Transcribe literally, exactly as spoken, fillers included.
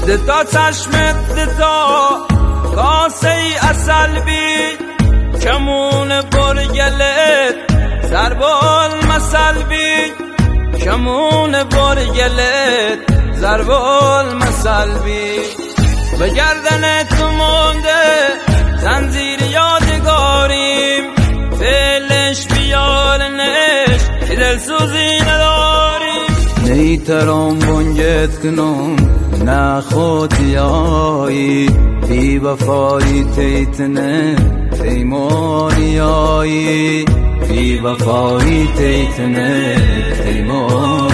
دتا چشمت دتا کاسه ای اصل بی کمون برگلت زربال مسل بی کمون برگلت زربال مسل بی به گردن تو مونده زنجیر یادگاریم فعلش بیارنش که دلسوزی نداریم نیترام بنگت کنم نخوتیایی بی وفایی تیتنه پیمانیایی بی وفایی تیتنه پیمانیایی